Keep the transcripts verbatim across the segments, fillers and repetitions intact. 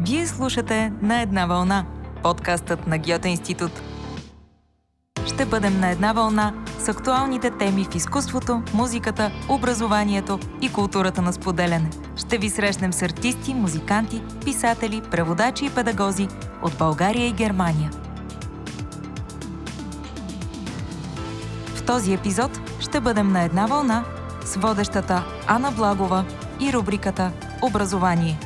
Вие слушате На една вълна, подкастът на Гьоте институт. Ще бъдем на една вълна с актуалните теми в изкуството, музиката, образованието и културата на споделяне. Ще ви срещнем с артисти, музиканти, писатели, преводачи и педагози от България и Германия. В този епизод ще бъдем на една вълна с водещата Ана Благова и рубриката Образование.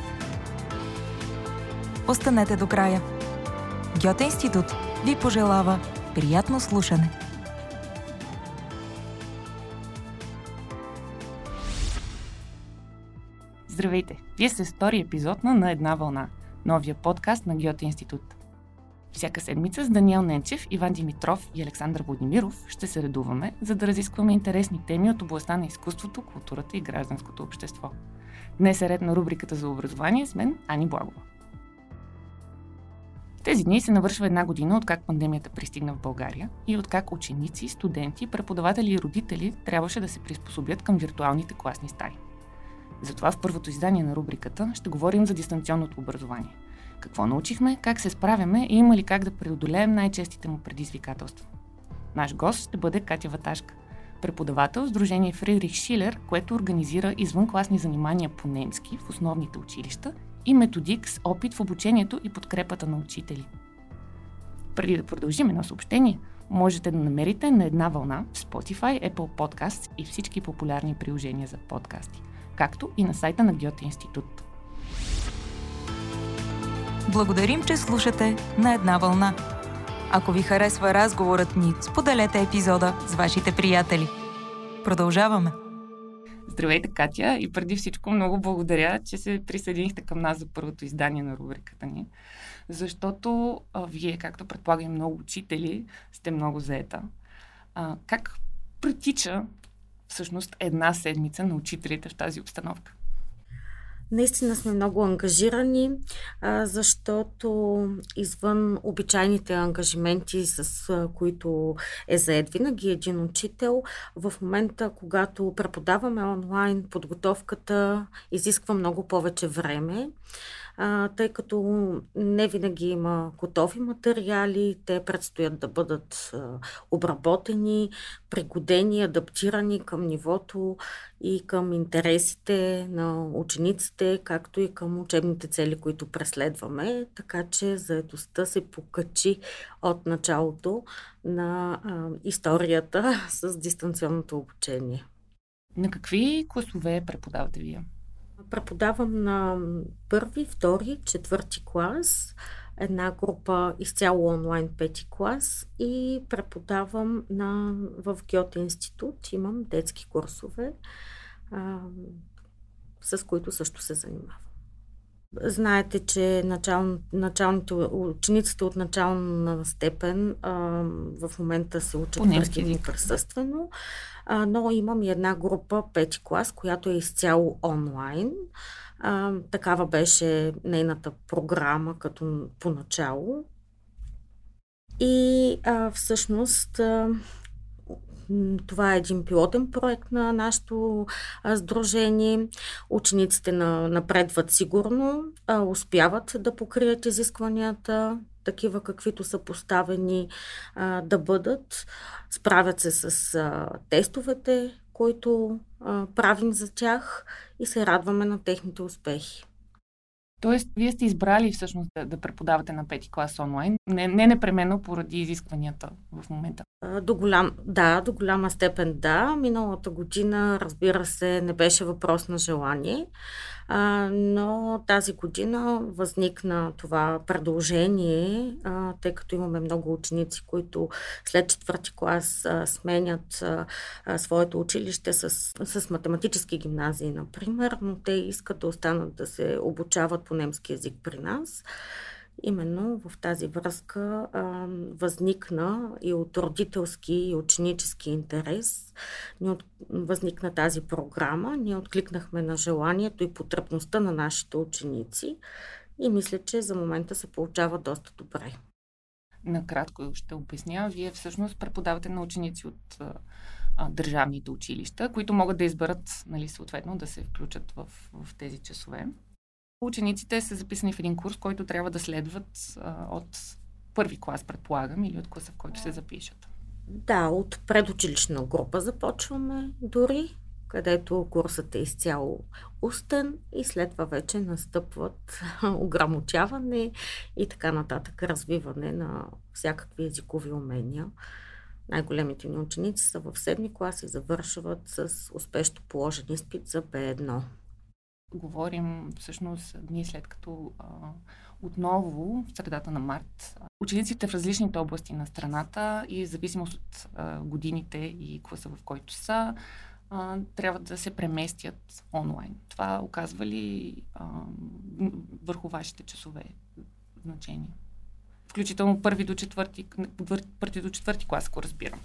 Останете до края. Гьоте институт ви пожелава приятно слушане. Здравейте! Вие сте с втори епизод на На една вълна, новия подкаст на Гьоте институт. Всяка седмица с Даниел Ненчев, Иван Димитров и Александър Владимиров ще се редуваме, за да разискваме интересни теми от областта на изкуството, културата и гражданското общество. Днес е ред на рубриката за образование с мен, Ани Благова. Тези дни се навършва една година от как пандемията пристигна в България и от как ученици, студенти, преподаватели и родители трябваше да се приспособят към виртуалните класни стаи. Затова в първото издание на рубриката ще говорим за дистанционното образование. Какво научихме, как се справяме и има ли как да преодолеем най-честите му предизвикателства. Наш гост ще бъде Катя Ваташка, преподавател в Сдружение Фридрих Шилер, което организира извънкласни занимания по немски в основните училища и методик с опит в обучението и подкрепата на учители. Преди да продължим едно съобщение, можете да намерите На една вълна в Spotify, Apple Podcasts и всички популярни приложения за подкасти, както и на сайта на Гьоте институт. Благодарим, че слушате На една вълна. Ако ви харесва разговорът ни, споделете епизода с вашите приятели. Продължаваме! Здравейте, Катя, и преди всичко много благодаря, че се присъединихте към нас за първото издание на рубриката ни, защото а, вие, както предполагам много учители, сте много заета. А, как протича всъщност една седмица на учителите в тази обстановка? Наистина сме много ангажирани, защото извън обичайните ангажименти, с които е заед винаги един учител, в момента, когато преподаваме онлайн, подготовката изисква много повече време, тъй като не винаги има готови материали, те предстоят да бъдат обработени, пригодени, адаптирани към нивото и към интересите на учениците, както и към учебните цели, които преследваме, така че заедостта се покачи от началото на а, историята с дистанционното обучение. На какви класове преподавате вие? Преподавам на първи, втори, четвърти клас, една група изцяло онлайн пети клас и преподавам на, в Гьоте институт. Имам детски курсове, а, с които също се занимавам. Знаете, че начал, началните учениците от начална степен а, в момента се учат предимно присъствено, а, но имам и една група пети клас, която е изцяло онлайн. А, такава беше нейната програма като поначало. И а, всъщност а, това е един пилотен проект на нашето а, сдружение. Учениците на, напредват сигурно, а, успяват да покрият изискванията, такива каквито са поставени а, да бъдат. Справят се с а, тестовете, които а, правим за тях и се радваме на техните успехи. Тоест, вие сте избрали всъщност да, да преподавате на пети клас онлайн, не, не непременно поради изискванията в момента. До голям, да, до голяма степен да. Миналата година, разбира се, не беше въпрос на желание, а, но тази година възникна това предложение, а, тъй като имаме много ученици, които след четвърти клас а, сменят а, а, своето училище с, с математически гимназии, например, но те искат да останат да се обучават по немски език при нас. Именно в тази връзка а, възникна и от родителски и ученически интерес. Ни от, възникна тази програма. Ние откликнахме на желанието и потребността на нашите ученици и мисля, че за момента се получава доста добре. Накратко ще обясня. Вие всъщност преподавате на ученици от а, държавните училища, които могат да изберат, нали, съответно да се включат в, в тези часове. Учениците са записани в един курс, който трябва да следват а, от първи клас, предполагам, или от класа, в който се запишат. Да, от предучилищна група започваме дори, където курсът е изцяло устен и след това вече настъпват ограмотяване и така нататък, развиване на всякакви езикови умения. Най-големите ни ученици са в седми клас и завършват с успешно положен изпит за Б едно. Говорим всъщност дни след като а, отново в средата на март учениците в различните области на страната и в зависимост от а, годините и класа, в който са, а, трябва да се преместят онлайн. Това оказва ли а, върху вашите часове значение? Включително първи до четвърти, първи до четвърти клас, ако разбирам.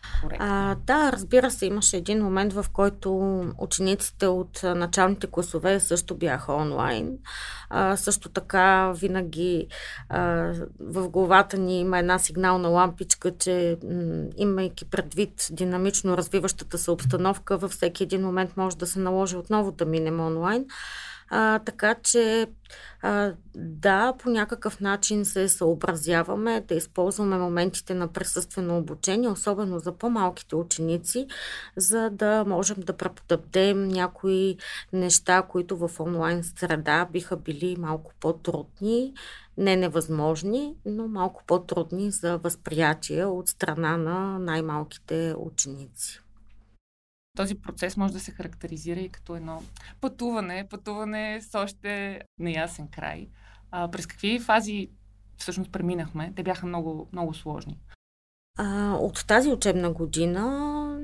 А, да, разбира се, имаше един момент, в който учениците от началните класове също бяха онлайн. А, също така винаги а, в главата ни има една сигнална лампичка, че м, имайки предвид динамично развиващата се обстановка, във всеки един момент може да се наложи отново да минем онлайн. А, така че а, да, по някакъв начин се съобразяваме да използваме моментите на присъствено обучение, особено за по-малките ученици, за да можем да преподадем някои неща, които в онлайн среда биха били малко по-трудни, не невъзможни, но малко по-трудни за възприятие от страна на най-малките ученици. Този процес може да се характеризира и като едно пътуване, пътуване с още неясен край. А, през какви фази всъщност преминахме? Те бяха много, много сложни. А, от тази учебна година,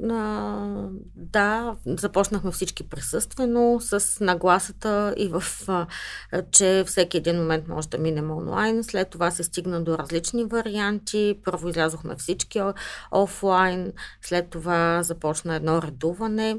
а, да, започнахме всички присъствено с нагласата и в, а, че всеки един момент може да минем онлайн. След това се стигна до различни варианти. Първо излязохме всички офлайн, след това започна едно редуване.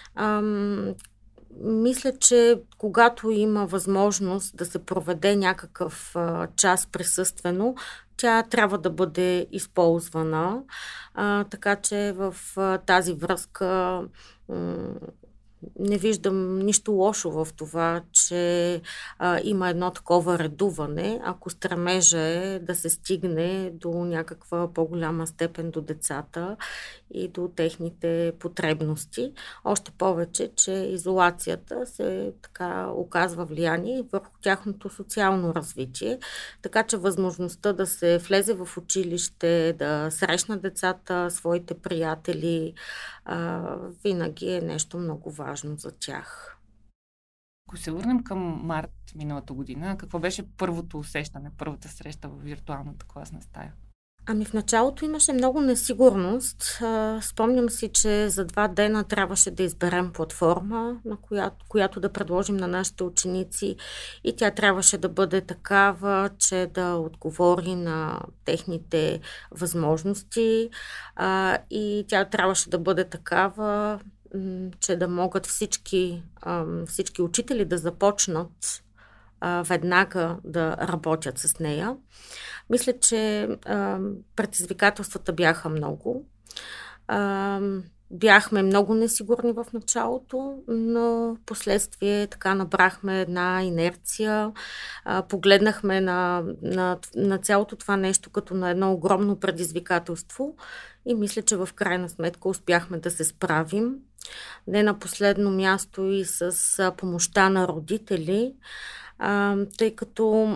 Ам, Мисля, че когато има възможност да се проведе някакъв а, час присъствено, тя трябва да бъде използвана. А, така че в а, тази връзка м- не виждам нищо лошо в това, че а, има едно такова редуване, ако стремежа е да се стигне до някаква по-голяма степен до децата и до техните потребности. Още повече, че изолацията се така оказва влияние върху тяхното социално развитие, така че възможността да се влезе в училище, да срещна децата, своите приятели, а, винаги е нещо много важно за тях. Ако се върнем към март миналата година, какво беше първото усещане, първата среща в виртуалната класна стая? Ами в началото имаше много несигурност. Спомням си, че за два дена трябваше да изберем платформа, на която, която да предложим на нашите ученици и тя трябваше да бъде такава, че да отговори на техните възможности и тя трябваше да бъде такава, че да могат всички, всички учители да започнат веднага да работят с нея. Мисля, че а, предизвикателствата бяха много. А, бяхме много несигурни в началото, но последствие така набрахме една инерция. А, погледнахме на, на, на цялото това нещо като на едно огромно предизвикателство и мисля, че в крайна сметка успяхме да се справим. Не на последно място и с помощта на родители, а, тъй като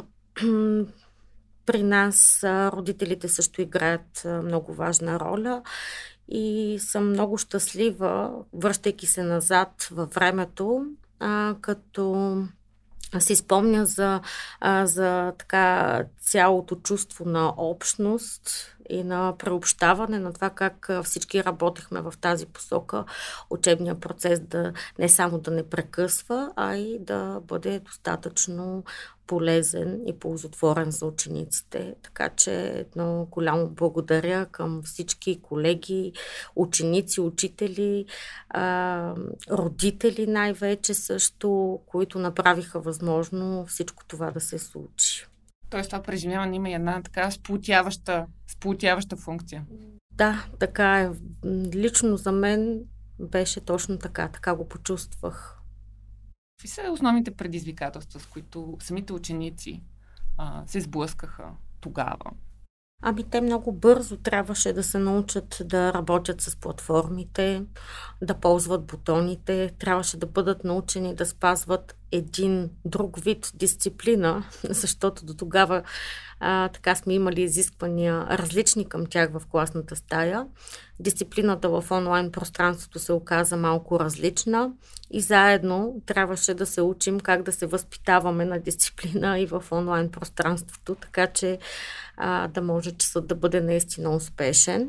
при нас родителите също играят много важна роля и съм много щастлива, връщайки се назад във времето, а, като си спомня за, а, за така цялото чувство на общност и на преобщаване на това как всички работехме в тази посока, учебния процес да не само да не прекъсва, а и да бъде достатъчно полезен и ползотворен за учениците. Така че едно голямо благодаря към всички колеги, ученици, учители, а, родители най-вече също, които направиха възможно всичко това да се случи. Тоест това преживяване има една така сплотяваща, сплотяваща функция. Да, така е. Лично за мен беше точно така. Така го почувствах. Какви са основните предизвикателства, с които самите ученици а, се сблъскаха тогава? Ами те много бързо трябваше да се научат да работят с платформите, да ползват бутоните, трябваше да бъдат научени да спазват един друг вид дисциплина, защото до тогава а, така сме имали изисквания различни към тях в класната стая. Дисциплината в онлайн пространството се оказа малко различна и заедно трябваше да се учим как да се възпитаваме на дисциплина и в онлайн пространството, така че а, да може часът да бъде наистина успешен.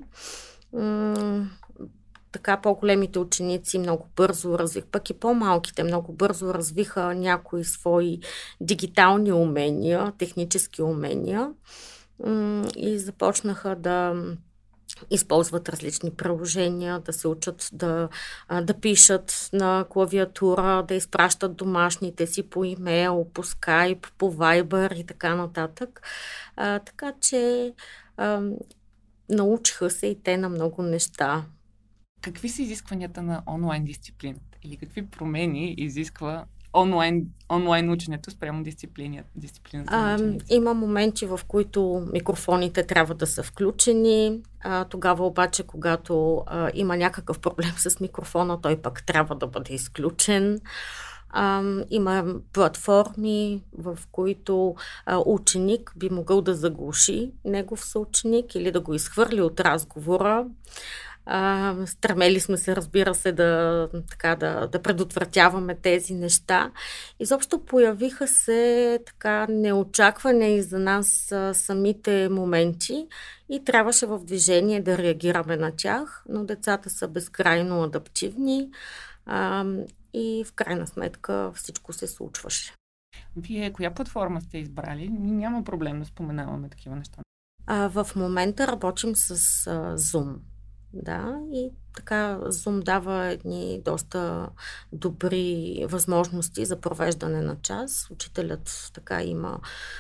М- така по-големите ученици много бързо развих, пък и по-малките много бързо развиха някои свои дигитални умения, технически умения м- и започнаха да използват различни приложения, да се учат да, да пишат на клавиатура, да изпращат домашните си по имейл, по скайп, по вайбър и така нататък. А, така че а, научиха се и те на много неща. Какви са изискванията на онлайн дисциплината? Или какви промени изисква онлайн, онлайн ученето спрямо дисциплината? А, има моменти, в които микрофоните трябва да са включени. А, тогава обаче, когато а, има някакъв проблем с микрофона, той пък трябва да бъде изключен. А, има платформи, в които а, ученик би могъл да заглуши негов съученик или да го изхвърли от разговора. Uh, стремели сме се, разбира се, да, така, да, да предотвратяваме тези неща. Изобщо появиха се така неочакване и за нас а, самите моменти и трябваше в движение да реагираме на тях, но децата са безкрайно адаптивни а, и в крайна сметка всичко се случваше. Вие коя платформа сте избрали? Няма проблем да споменаваме такива неща. А, в момента работим с а, Zoom. Да, и така Zoom дава едни доста добри възможности за провеждане на час. Учителят така има,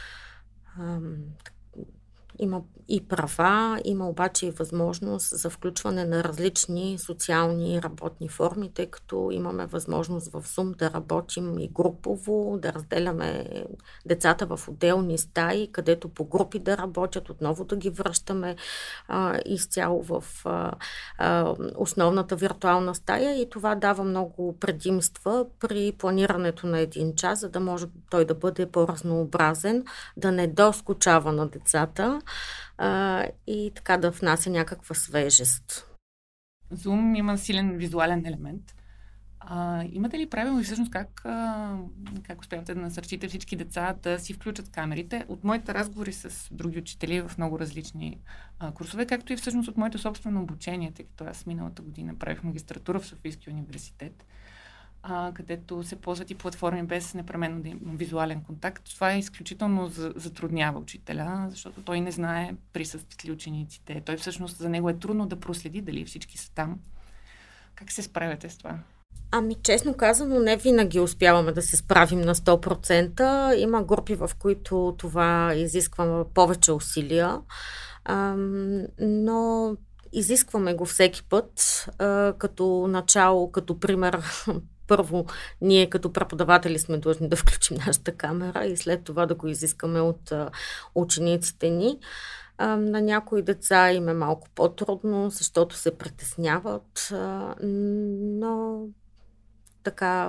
ам, има и права, има обаче и възможност за включване на различни социални работни форми, тъй като имаме възможност в Zoom да работим и групово, да разделяме децата в отделни стаи, където по групи да работят, отново да ги връщаме а, изцяло в а, а, основната виртуална стая и това дава много предимства при планирането на един час, за да може той да бъде по-разнообразен, да не доскучава на децата, Uh, и така да внася някаква свежест. Zoom има силен визуален елемент. Uh, имате ли правило и всъщност как, uh, как успявате да насърчите всички деца да си включат камерите? От моите разговори с други учители в много различни uh, курсове, както и всъщност от моето собствено обучение, тъй като аз миналата година правих магистратура в Софийския университет, а, където се ползват и платформи без непременно да има визуален контакт. Това е изключително затруднява учителя, защото той не знае присъстват ли учениците. Той всъщност за него е трудно да проследи дали всички са там. Как се справяте с това? Ами, честно казано, не винаги успяваме да се справим на сто процента. Има групи, в които това изисква повече усилия, ам, но изискваме го всеки път, а, като начало, като пример. Първо, ние като преподаватели сме длъжни да включим нашата камера и след това да го изискаме от а, учениците ни. А, на някои деца им е малко по-трудно, защото се притесняват, а, но така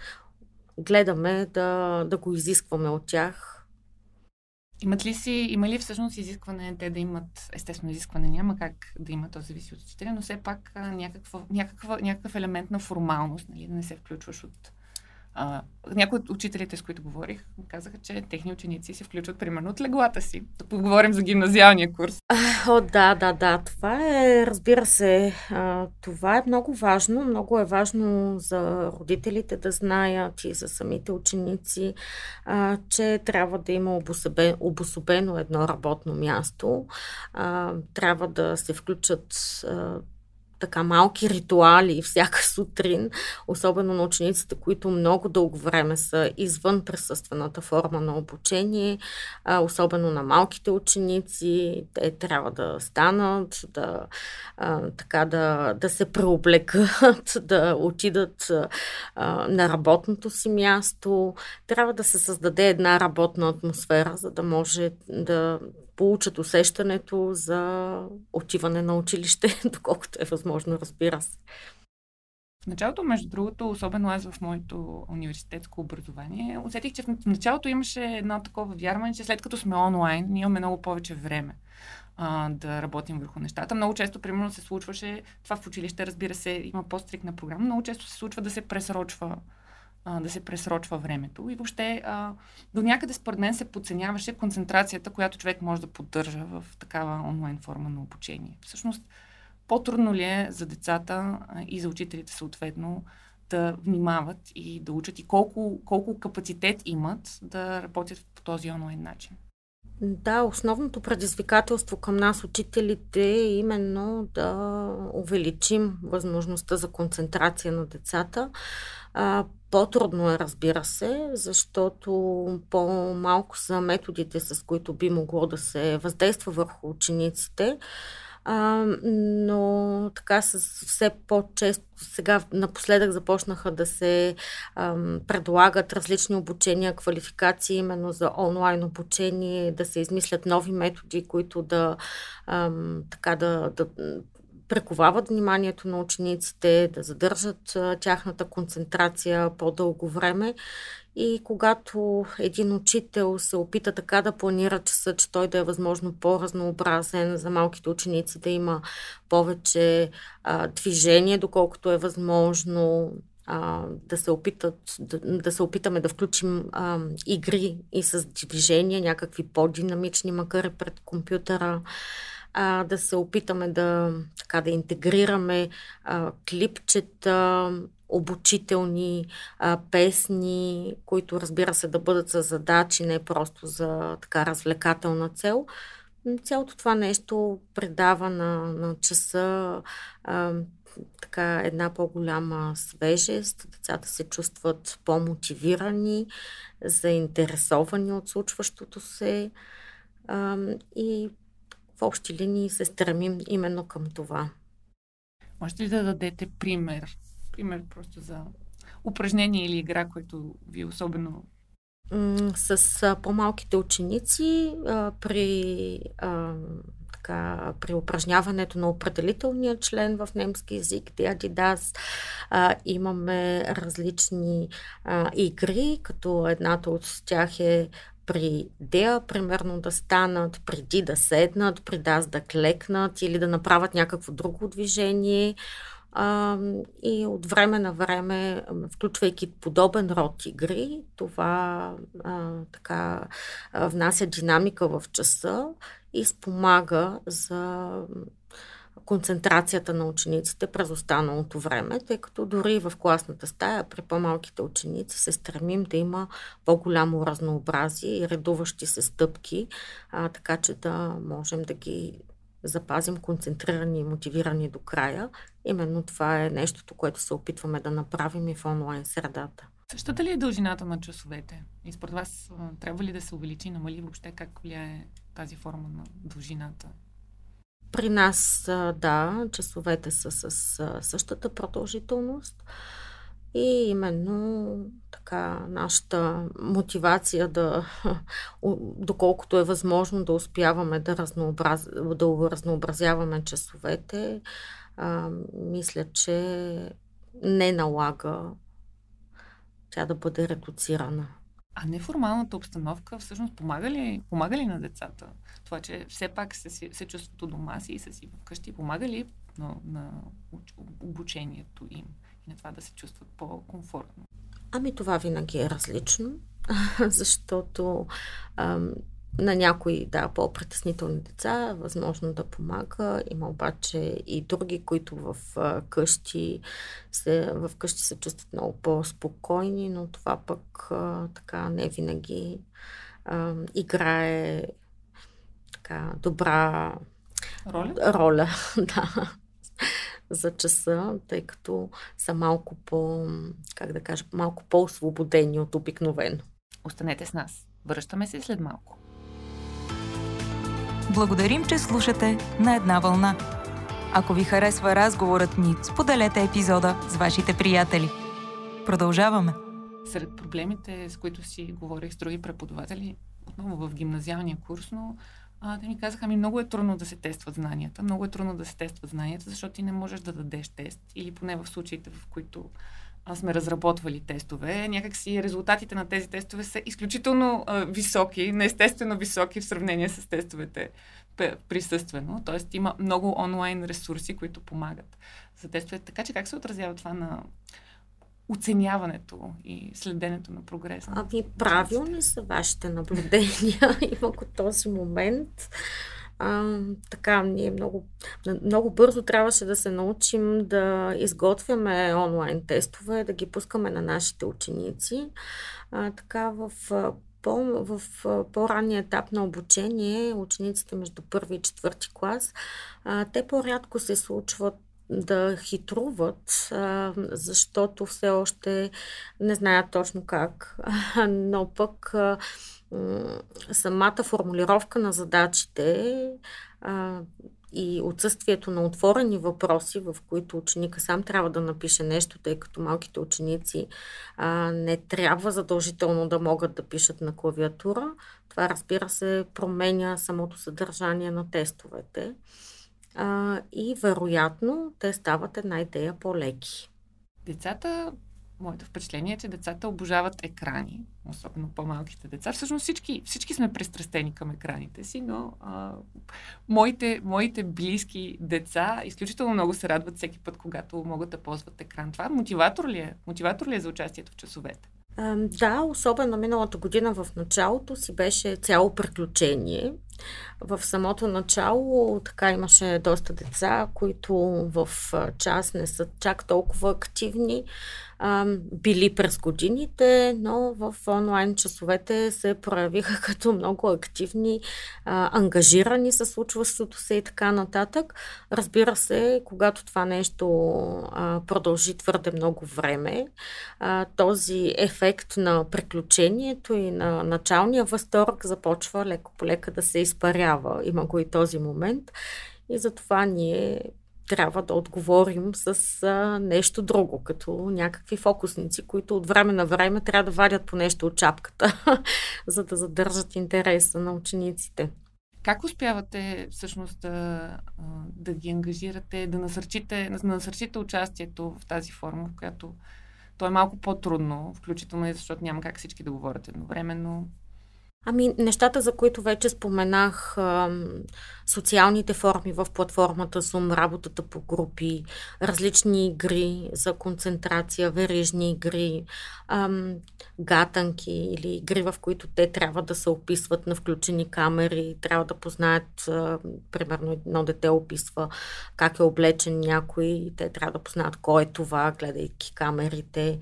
гледаме да, да го изискваме от тях. Имат ли си, има ли всъщност изискване те да имат, естествено изискване няма как да има, то зависи от учителя, но все пак някаква, някаква, някакъв елемент на формалност, нали, да не се включваш от... А, някои от учителите, с които говорих, казаха, че техни ученици се включват примерно от леглата си. Да поговорим за гимназиалния курс. О, да, да, да. Това е, разбира се, а, това е много важно. Много е важно за родителите да знаят и за самите ученици, а, че трябва да има обособено, обособено едно работно място. А, трябва да се включат а, така малки ритуали всяка сутрин, особено на учениците, които много дълго време са извън присъствената форма на обучение, а, особено на малките ученици. Те трябва да станат, да, а, така да, да се преоблекат, да отидат а, на работното си място. Трябва да се създаде една работна атмосфера, за да може да получат усещането за отиване на училище, доколкото е възможно, разбира се. В началото, между другото, особено аз в моето университетско образование, усетих, че в началото имаше едно такова вярване, че след като сме онлайн, ние имаме много повече време а, да работим върху нещата. Много често, примерно, се случваше, това в училище, разбира се, има по-стрикна програма, много често се случва да се пресрочва да се пресрочва времето. И въобще а, до някъде според мен се подценяваше концентрацията, която човек може да поддържа в такава онлайн форма на обучение. Всъщност, по-трудно ли е за децата а, и за учителите съответно да внимават и да учат и колко, колко капацитет имат да работят по този онлайн начин? Да, основното предизвикателство към нас, учителите, е именно да увеличим възможността за концентрация на децата. А, по-трудно е, разбира се, защото по-малко са методите, с които би могло да се въздейства върху учениците. А, но така с все по-често сега напоследък започнаха да се ам, предлагат различни обучения, квалификации именно за онлайн обучение, да се измислят нови методи, които да ам, така да, да прековават вниманието на учениците, да задържат а, тяхната концентрация по-дълго време. И когато един учител се опита така да планира часа, че той да е възможно по-разнообразен, за малките ученици да има повече а, движение, доколкото е възможно, а, да, се опитат, да, да се опитаме да включим а, игри и с движение, някакви по-динамични, макар и пред компютъра, а, да се опитаме да, така, да интегрираме а, клипчета, обучителни а, песни, които, разбира се, да бъдат за задачи, не просто за така развлекателна цел. Цялото това нещо предава на, на часа а, така една по-голяма свежест. Децата се чувстват по-мотивирани, заинтересовани от случващото се а, и в общи линии се стремим именно към това. Можете ли да дадете пример? Пример просто за упражнение или игра, което ви особено... С а, по-малките ученици а, при, а, така, при упражняването на определителния член в немски език, der, die, das, а, имаме различни а, игри, като едната от тях е при der, примерно да станат, преди да седнат, при das да клекнат или да направят някакво друго движение. Uh, и от време на време, включвайки подобен род игри, това uh, така uh, внася динамика в часа и спомага за концентрацията на учениците през останалото време, тъй като дори в класната стая при по-малките ученици се стремим да има по-голямо разнообразие и редуващи се стъпки, uh, така че да можем да ги запазим концентрирани и мотивирани до края. Именно това е нещото, което се опитваме да направим и в онлайн средата. Същата ли е дължината на часовете? И според вас трябва ли да се увеличи, намали въобще? Как влияе тази форма на дължината? При нас, да, часовете са с същата продължителност. И именно така нашата мотивация да, доколкото е възможно да успяваме да, разнообраз... да разнообразяваме часовете, а, мисля, че не налага тя да бъде редуцирана. А неформалната обстановка всъщност помага ли, помага ли на децата? Това, че все пак се, се чувстват у дома си и са си вкъщи, помага ли на, на обучението им? И на това да се чувстват по-комфортно? Ами това винаги е различно, защото ам, на някои, да, по-притеснителни деца е възможно да помага. Има обаче и други, които в а, къщи се, в къщи се чувстват много по-спокойни, но това пък а, така не винаги а, играе така добра роля. роля да. за часа, тъй като са малко по, как да кажа, малко по-освободени от обикновено. Останете с нас. Връщаме се след малко. Благодарим, че слушате На една вълна. Ако ви харесва разговорът ни, споделете епизода с вашите приятели. Продължаваме. Сред проблемите, с които си говорих с други преподаватели, отново в гимназиалния курс, но а, те ми казаха, ми много е трудно да се тестват знанията. Много е трудно да се тестват знанията, защото ти не можеш да дадеш тест. Или поне в случаите, в които а, сме разработвали тестове, някакси резултатите на тези тестове са изключително а, високи, неестествено високи в сравнение с тестовете присъствено. Тоест има много онлайн ресурси, които помагат за тестовете. Така че как се отразява това на оценяването и следенето на прогреса? Ами, правилни са вашите наблюдения има от този момент. А, така, ние много, много бързо трябваше да се научим да изготвяме онлайн тестове, да ги пускаме на нашите ученици. А, така, в По, в по-ранния етап на обучение, учениците между първи и четвърти клас, а, те по-рядко се случват да хитруват, а, защото все още не знаят точно как. Но пък а, самата формулировка на задачите а, и отсъствието на отворени въпроси, в които ученика сам трябва да напише нещо, тъй като малките ученици а, не трябва задължително да могат да пишат на клавиатура. Това, разбира се, променя самото съдържание на тестовете. А, и вероятно те стават една идея по-леки. Децата, моето впечатление е, че децата обожават екрани, особено по-малките деца. Всъщност всички, всички сме пристрастени към екраните си, но а, моите, моите близки деца изключително много се радват всеки път, когато могат да ползват екран. Това мотиватор ли е? Мотиватор ли е за участието в часовете? А, да, особено миналата година в началото си беше цяло приключение. В самото начало така имаше доста деца, които в час не са чак толкова активни, а, били през годините, но в онлайн часовете се проявиха като много активни, а, ангажирани с случващото се и така нататък. Разбира се, когато това нещо а, продължи твърде много време, а, този ефект на приключението и на началния възторг започва леко по лека да се изпарява. Има го и този момент. И затова ние трябва да отговорим с а, нещо друго, като някакви фокусници, които от време на време трябва да вадят по нещо от чапката, за да задържат интереса на учениците. Как успявате всъщност да, да ги ангажирате, да насърчите, да насърчите участието в тази форма, в която то е малко по-трудно, включително и защото няма как всички да говорят едновременно? Ами, нещата, за които вече споменах, социалните форми в платформата Zoom, работата по групи, различни игри за концентрация, верижни игри, гатанки или игри, в които те трябва да се описват на включени камери, трябва да познаят, примерно едно дете описва как е облечен някой и те трябва да познаят кой е това, гледайки камерите.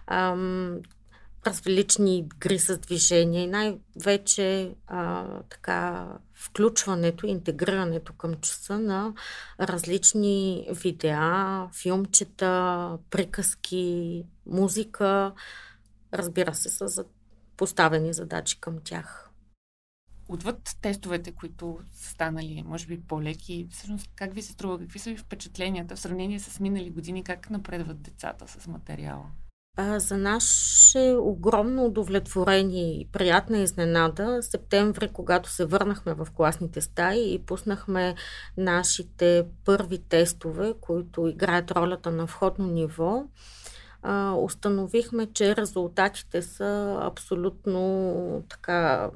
Различни игри с движение и най-вече а, така включването, интегрирането към часа на различни видеа, филмчета, приказки, музика. Разбира се, са поставени задачи към тях. Отвъд тестовете, които са станали, може би, по-леки, всъщност как ви се струва, какви са ви впечатленията в сравнение с минали години, как напредват децата с материала? За наше огромно удовлетворение и приятна изненада, септември, когато се върнахме в класните стаи и пуснахме нашите първи тестове, които играят ролята на входно ниво, установихме, че резултатите са абсолютно така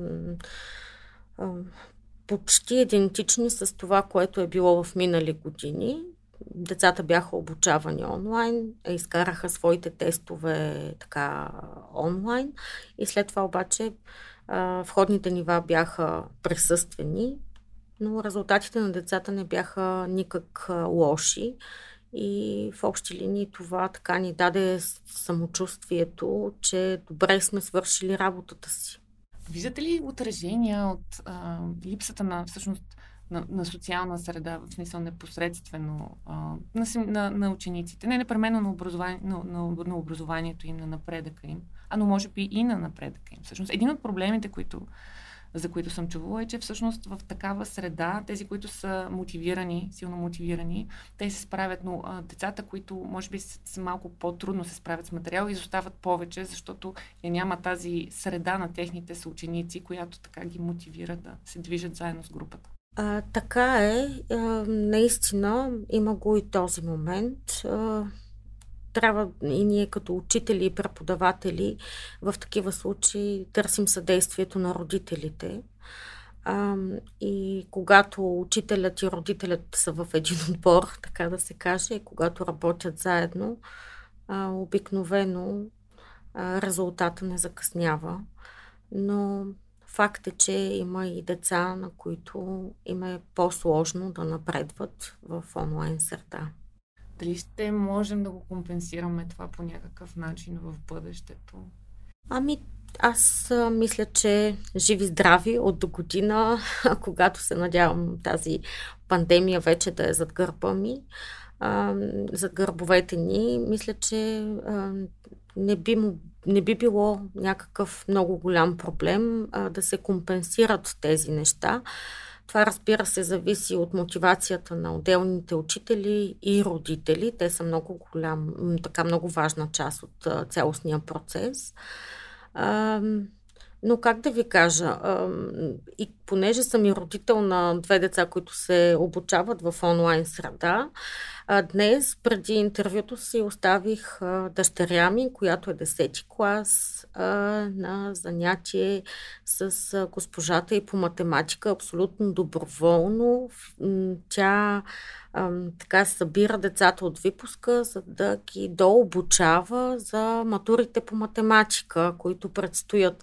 почти идентични с това, което е било в минали години. Децата бяха обучавани онлайн, изкараха своите тестове така онлайн и след това обаче а, входните нива бяха присъствени, но резултатите на децата не бяха никак а, лоши и в общи линии това така ни даде самочувствието, че добре сме свършили работата си. Виждате ли отражения от а, липсата на всъщност на, на социална среда, в смисъл непосредствено а, на, на, на учениците. Не непременно на, образование, на, на, на образованието им, на напредъка им, а но може би и на напредъка им. Всъщност, един от проблемите, които, за които съм чувала, е, че всъщност в такава среда, тези, които са мотивирани, силно мотивирани, те се справят, но а, децата, които може би са малко по-трудно се справят с материал, изостават повече, защото я няма тази среда на техните съученици, която така ги мотивира да се движат заедно с групата. А, така е. А, наистина има го и този момент. А, трябва и ние като учители и преподаватели в такива случаи търсим съдействието на родителите. А, и когато учителят и родителят са в един отбор, така да се каже, и когато работят заедно, а, обикновено а, резултата не закъснява. Но факт е, че има и деца, на които им е по-сложно да напредват в онлайн среда. Дали ще можем да го компенсираме това по някакъв начин в бъдещето? Ами, аз а, мисля, че живи здрави от до година, когато се надявам тази пандемия вече да е зад гърба ми, а, зад гърбовете ни, мисля, че а, не би му Не би било някакъв много голям проблем а, да се компенсират тези неща. Това, разбира се, зависи от мотивацията на отделните учители и родители. Те са много голям, така много важна част от а, цялостния процес. А, но как да ви кажа, а, и понеже съм и родител на две деца, които се обучават в онлайн среда, а, днес, преди интервюто си, оставих а, дъщеря ми, която е десети клас, а, на занятие с а, госпожата и по математика, абсолютно доброволно. Тя а, така събира децата от випуска, за да ги дообучава за матурите по математика, които предстоят.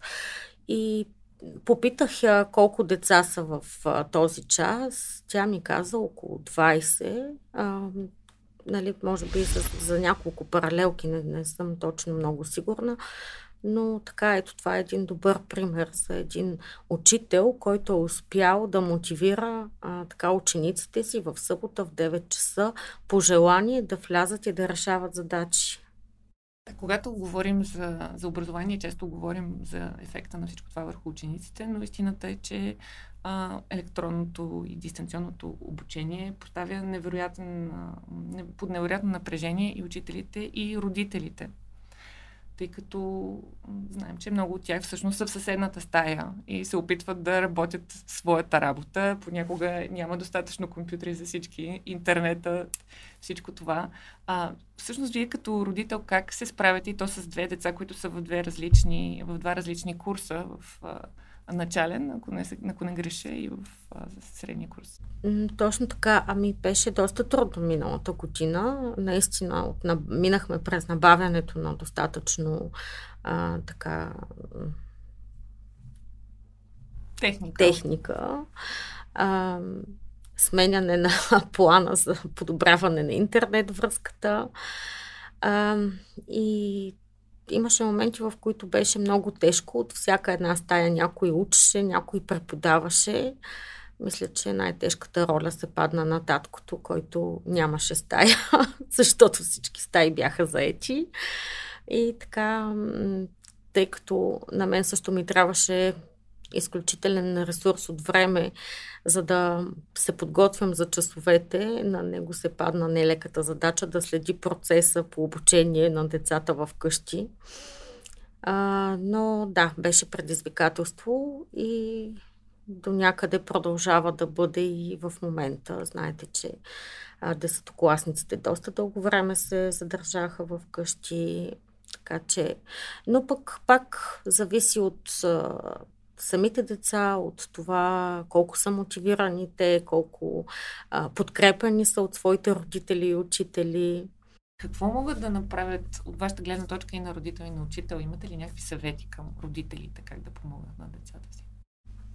И попитах я колко деца са в а, този час. Тя ми каза около двайсет. А, нали, може би за, за няколко паралелки, не, не съм точно много сигурна. Но така, ето това е един добър пример за един учител, който е успял да мотивира а, така учениците си в събота в девет часа по желание да влязат и да решават задачи. Когато говорим за, за образование, често говорим за ефекта на всичко това върху учениците, но истината е, че а, електронното и дистанционното обучение поставя невероятен, а, под невероятно напрежение и учителите, и родителите. Тъй като знаем, че много от тях всъщност са в съседната стая и се опитват да работят своята работа. Понякога няма достатъчно компютри за всички, интернета, всичко това. А, всъщност, вие като родител как се справяте, и то с две деца, които са в, две различни, в два различни курса, в а, начален, ако не, ако не греша, и в а, средния курс? Точно така. Ами беше доста трудно миналата година. Наистина от, минахме през набавянето на достатъчно а, така техника. техника. А, сменяне на плана за подобряване на интернет връзката. А, и имаше моменти, в които беше много тежко. От всяка една стая някой учеше, някой преподаваше. Мисля, че най-тежката роля се падна на таткото, който нямаше стая, защото всички стаи бяха заети. И така, тъй като на мен също ми трябваше изключителен ресурс от време, за да се подготвям за часовете, на него се падна нелеката задача да следи процеса по обучение на децата в къщи. А, но да, беше предизвикателство и до някъде продължава да бъде и в момента. Знаете, че а, десетокласниците доста дълго време се задържаха в къщи, така че... Но пък пак зависи от а, самите деца, от това колко са мотивирани те, колко а, подкрепени са от своите родители и учители. Какво могат да направят от вашата гледна точка и на родител, и на учител? Имате ли някакви съвети към родителите, как да помогнат на децата си?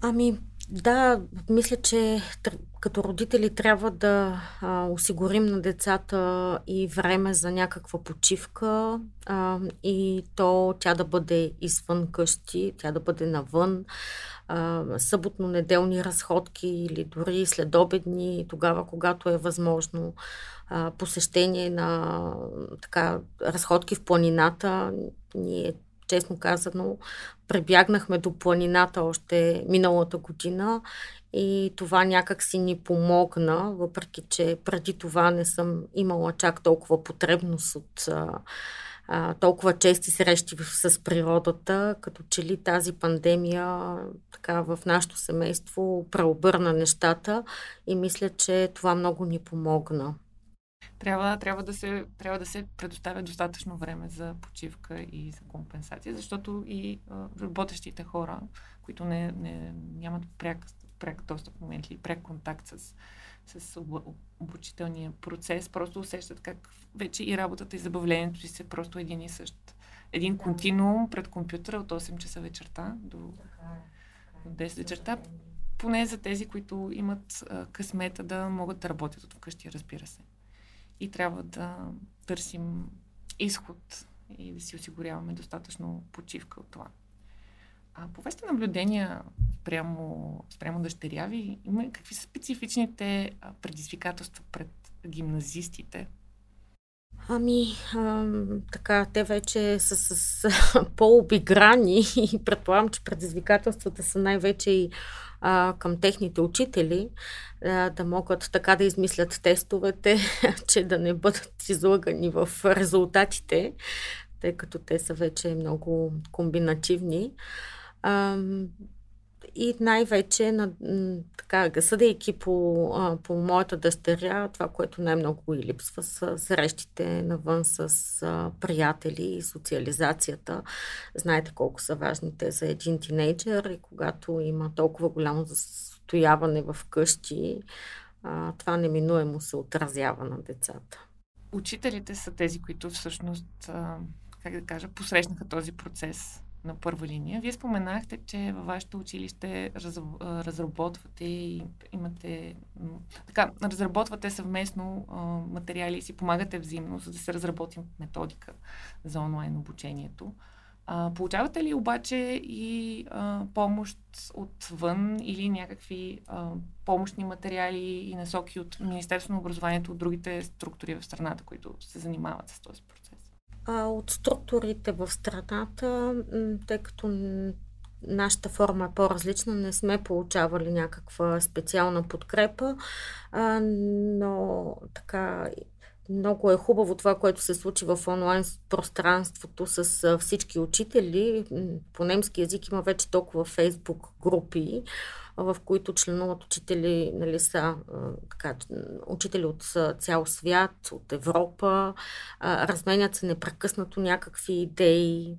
Ами, да, мисля, че като родители трябва да а, осигурим на децата и време за някаква почивка а, и то тя да бъде извън къщи, тя да бъде навън, а, съботно-неделни разходки или дори следобедни, тогава, когато е възможно, а, посещение на така, разходки в планината. Ние, честно казано, пребягнахме до планината още миналата година и това някак си ни помогна, въпреки че преди това не съм имала чак толкова потребност от а, а, толкова чести срещи с природата, като че ли тази пандемия така в нашето семейство преобърна нещата и мисля, че това много ни помогна. Трябва, трябва, да се, трябва да се предоставя достатъчно време за почивка и за компенсация, защото и а, работещите хора, които не, не, нямат пряк, пряк достъп в момент или пряк контакт с, с об, обучителния процес, просто усещат как вече и работата и забавлението си са просто един и същ. Един континуум пред компютъра от осем часа вечерта до, до десет вечерта. Поне за тези, които имат а, късмета да могат да работят от вкъщи, разбира се. И трябва да търсим изход и да си осигуряваме достатъчно почивка от това. А по вашите наблюдения спрямо, спрямо дъщеря ви, има какви са специфичните предизвикателства пред гимназистите? Ами, а, така, те вече са с, с по-обиграни и предполагам, че предизвикателствата са най-вече и а, към техните учители, а, да могат така да измислят тестовете, че да не бъдат излъгани в резултатите, тъй като те са вече много комбинативни. А, И най-вече, на, така, съдейки по, а, по моята дъщеря, това, което най-много и липсва, са срещите навън с а, приятели и социализацията. Знаете колко са важни те за един тинейджър и когато има толкова голямо застояване в къщи, а, това неминуемо се отразява на децата. Учителите са тези, които всъщност, а, как да кажа, посрещнаха този процес на първа линия. Вие споменахте, че във вашето училище раз, разработвате и имате така, разработвате съвместно а, материали и си помагате взаимно, за да се разработи методика за онлайн обучението. А, получавате ли обаче и а, помощ отвън или някакви а, помощни материали и насоки от Министерството на образованието, от другите структури в страната, които се занимават с този процес? А, от структурите в страната, тъй като нашата форма е по-различна, не сме получавали някаква специална подкрепа, а, но така много е хубаво това, което се случи в онлайн пространството с всички учители. По немски език има вече толкова фейсбук групи, в които членуват учители, нали, са така, учители от цял свят, от Европа, разменят се непрекъснато някакви идеи,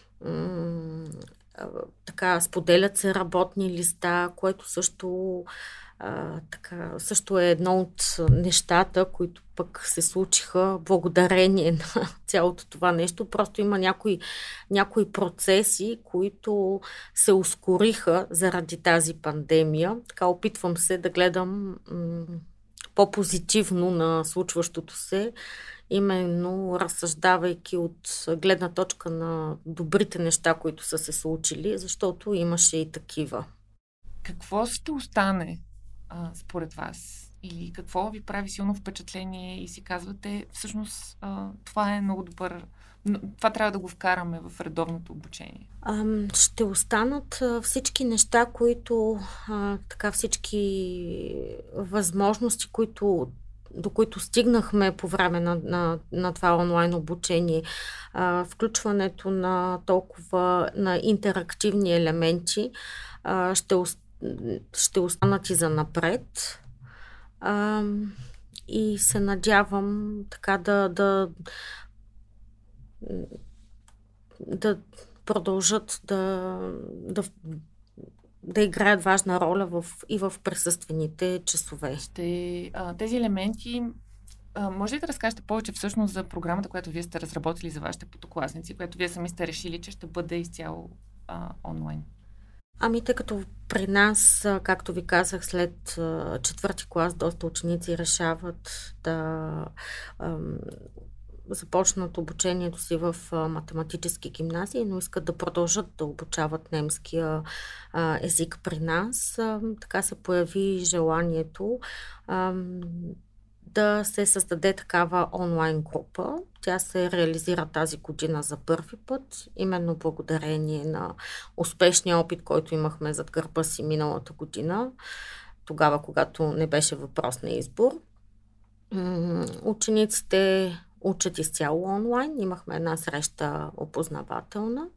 така, споделят се работни листа, което също А, така, също е едно от нещата, които пък се случиха благодарение на цялото това нещо. Просто има някои, някои процеси, които се ускориха заради тази пандемия. Така опитвам се да гледам м- по-позитивно на случващото се, именно разсъждавайки от гледна точка на добрите неща, които са се случили, защото имаше и такива. Какво ще остане а, според вас? Или какво ви прави силно впечатление и си казвате, всъщност а, това е много добър, това трябва да го вкараме в редовното обучение? А, ще останат а, всички неща, които а, така всички възможности, които до които стигнахме по време на, на, на това онлайн обучение. А, включването на толкова на интерактивни елементи а, ще, ще останат и за напред. А, и се надявам така да, да, да продължат да, да да играят важна роля в, и в присъствените часове. Ще, а, тези елементи, а, може ли да разкажете повече всъщност за програмата, която вие сте разработили за вашите петокласници, която вие сами сте решили, че ще бъде изцяло а, онлайн? Ами, тъй като при нас, както ви казах, след четвърти клас доста ученици решават да ам, започнат обучението си в а, математически гимназии, но искат да продължат да обучават немския а, език при нас. А, така се появи желанието ам, да се създаде такава онлайн група. Тя се реализира тази година за първи път, именно благодарение на успешния опит, който имахме зад гърба си миналата година, тогава, когато не беше въпрос на избор. Учениците учат изцяло онлайн. Имахме една среща опознавателна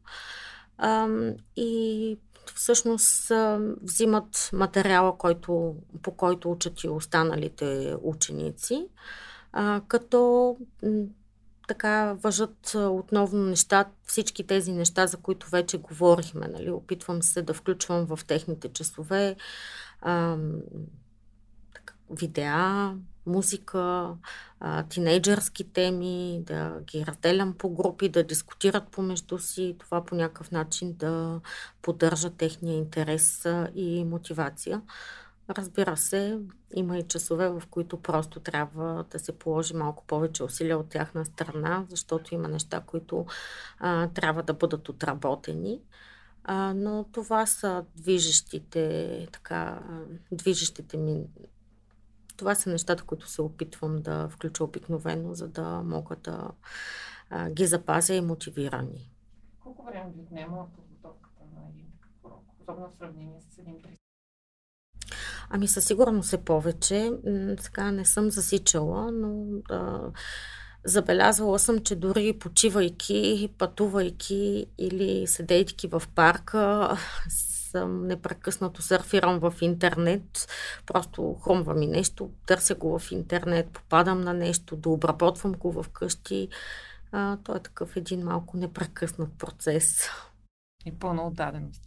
и всъщност взимат материала, който, по който учат и останалите ученици, а, като така въжат отново неща, всички тези неща, за които вече говорихме. Нали? Опитвам се да включвам в техните часове а, така, видеа, музика, а, тинейджърски теми, да ги разделям по групи, да дискутират помежду си, това по някакъв начин да поддържа техния интерес и мотивация. Разбира се, има и часове, в които просто трябва да се положи малко повече усилия от тяхна страна, защото има неща, които а, трябва да бъдат отработени. А, но това са движещите, така, движещите ми Това са нещата, които се опитвам да включа обикновено, за да мога да а, ги запазя и мотивирани. Колко време ви отнема подготовката на един такъв урок, особено в сравнение с един през? Ами със сигурност е повече. Сега не съм засичала, но да, забелязвала съм, че дори почивайки, пътувайки или седейки в парка, съм непрекъснато сърфирам в интернет, просто хрумва ми нещо, търся го в интернет, попадам на нещо, да обработвам го вкъщи. А, той е такъв един малко непрекъснат процес. И пълна отдаденост.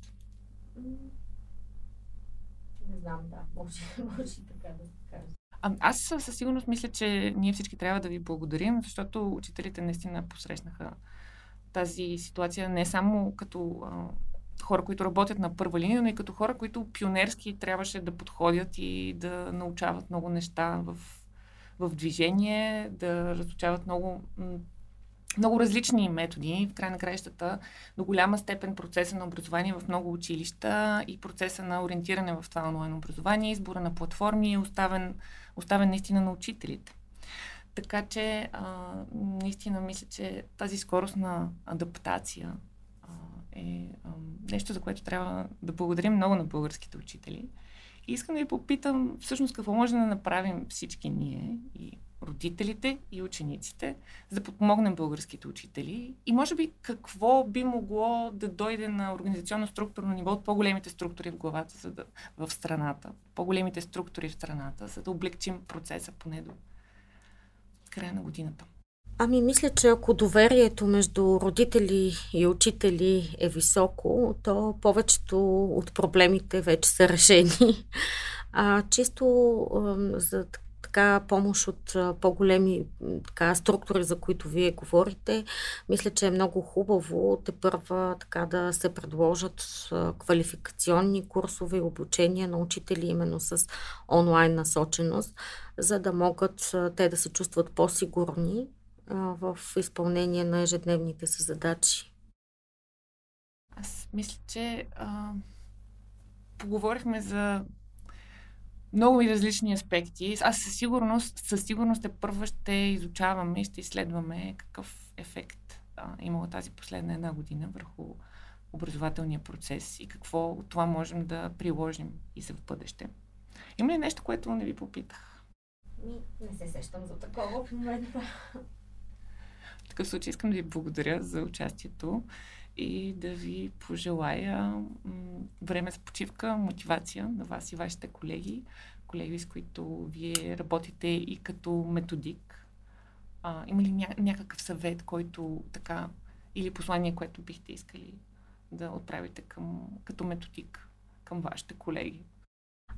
Не знам, да, може, може така да се каже. А, аз със сигурност мисля, че ние всички трябва да ви благодарим, защото учителите наистина посрещнаха тази ситуация не само като а, хора, които работят на първа линия, но и като хора, които пионерски трябваше да подходят и да научават много неща в, в движение, да разучават много, много различни методи. В край на краищата до голяма степен процеса на образование в много училища и процеса на ориентиране в това онлайн образование, избора на платформи е оставен, оставен наистина на учителите. Така че а, наистина мисля, че тази скорост на адаптация е а, нещо, за което трябва да благодарим много на българските учители. И искам да ви попитам всъщност какво може да направим всички ние, и родителите, и учениците, за да подпомогнем българските учители. И може би какво би могло да дойде на организационно-структурно ниво от по-големите структури в главата, за да, в страната, по-големите структури в страната, за да облегчим процеса поне до края на годината. Ами, мисля, че ако доверието между родители и учители е високо, то повечето от проблемите вече са решени. А чисто а, за така помощ от а, по-големи така, структури, за които вие говорите, мисля, че е много хубаво тепърва така да се предложат а, квалификационни курсове и обучения на учители именно с онлайн насоченост, за да могат а, те да се чувстват по-сигурни в изпълнение на ежедневните си задачи. Аз мисля, че а, поговорихме за много и различни аспекти. Аз със сигурност, със сигурност те първо ще изучаваме и ще изследваме какъв ефект а, имала тази последна една година върху образователния процес и какво от това можем да приложим и за в бъдеще. Има ли нещо, което не ви попитах? Не се сещам за такова в момента. В такъв случай искам да ви благодаря за участието и да ви пожелая м- време за почивка, мотивация на вас и вашите колеги, колеги, с които вие работите и като методик. А, има ли ня- някакъв съвет, който така, или послание, което бихте искали да отправите към, като методик към вашите колеги?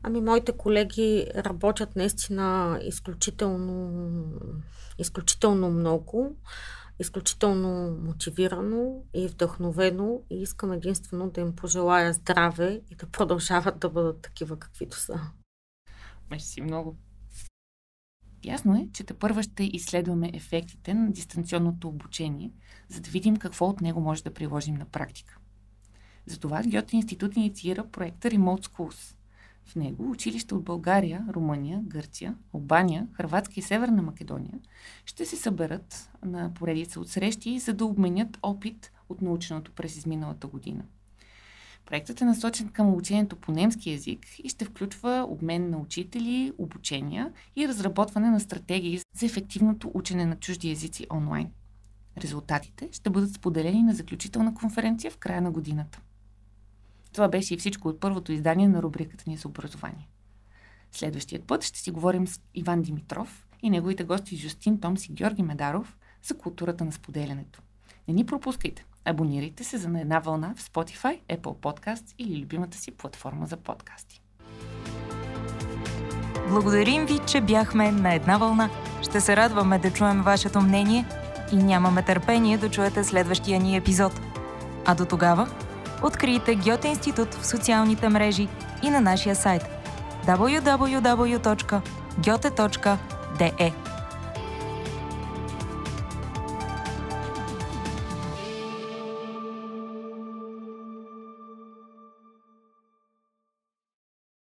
Ами, моите колеги работят наистина изключително, изключително много, изключително мотивирано и вдъхновено и искам единствено да им пожелая здраве и да продължават да бъдат такива, каквито са. Мерси много. Ясно е, че тепърва ще изследваме ефектите на дистанционното обучение, за да видим какво от него може да приложим на практика. Затова Гьоте институт инициира проекта Remote Schools. В него училища от България, Румъния, Гърция, Албания, Хърватска и Северна Македония ще се съберат на поредица от срещи, за да обменят опит от наученото през изминалата година. Проектът е насочен към обучението по немски език и ще включва обмен на учители, обучения и разработване на стратегии за ефективното учене на чужди езици онлайн. Резултатите ще бъдат споделени на заключителна конференция в края на годината. Това беше и всичко от първото издание на рубриката ни за образование. Следващият път ще си говорим с Иван Димитров и неговите гости Жустин Томс и Георги Медаров за културата на споделянето. Не ни пропускайте! Абонирайте се за На една вълна в Spotify, Apple Podcasts или любимата си платформа за подкасти. Благодарим ви, че бяхме на една вълна. Ще се радваме да чуем вашето мнение и нямаме търпение да чуете следващия ни епизод. А до тогава, открийте Гьоте институт в социалните мрежи и на нашия сайт дабъл ю дабъл ю дабъл ю точка гьоте точка де е.